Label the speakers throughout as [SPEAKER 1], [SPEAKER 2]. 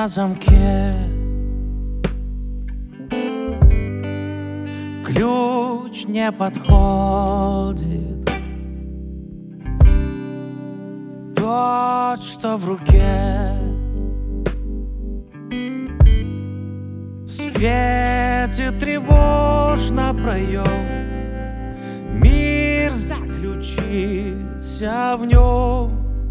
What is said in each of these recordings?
[SPEAKER 1] на замке, ключ не подходит. Тот, что в руке, светит тревожно проем. Мир заключился в нем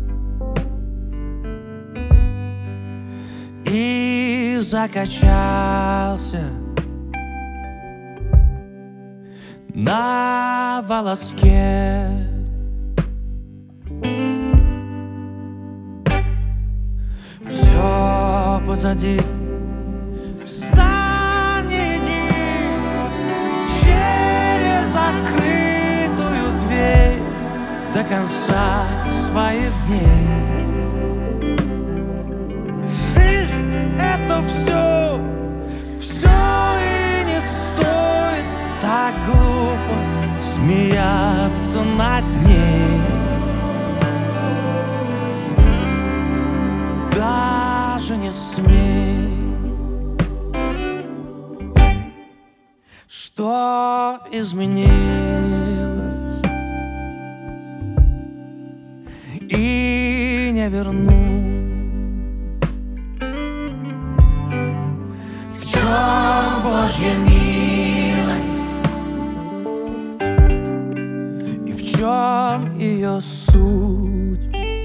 [SPEAKER 1] и закачался на волоске. Все позади, встань, иди через закрытую дверь до конца своих дней. Жизнь — это все, и не стоит так глупо смеяться над ней. Даже не смей. Что изменилось и не вернуть? В чем Божья милость и в чем ее суть?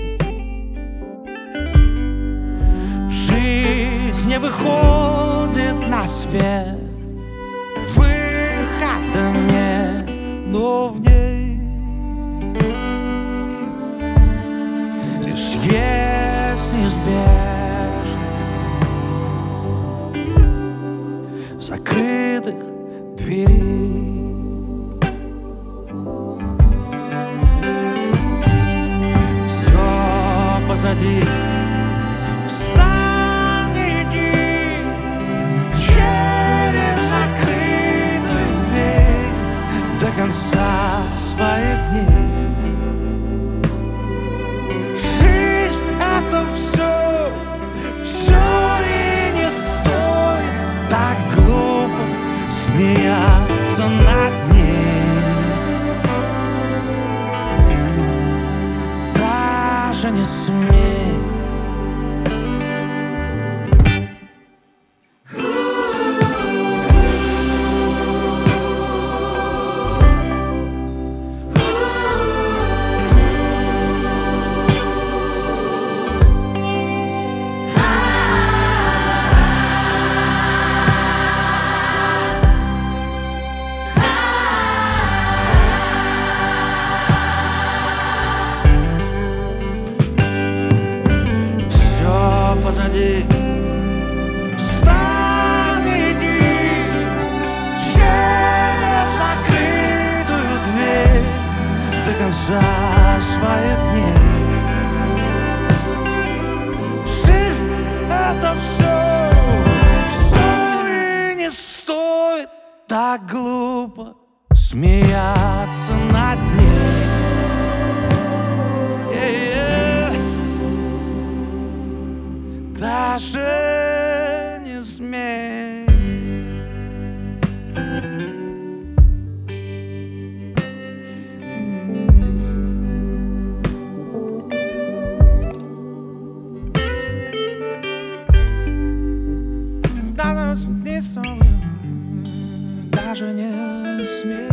[SPEAKER 1] Жизнь не выходит на свет, выхода нет, но в ней лишь есть неизбежность закрытых дверей. Все позади, встань, иди через закрытую дверь до конца своих дней. Жизнь — это все, и не стоит так глупо смеяться над ней. Даже не смей. Позади, встань, иди через закрытую дверь до конца своих дней. Жизнь — это все, и не стоит так глупо смеяться над ней. Даже не смей. Даже не смей.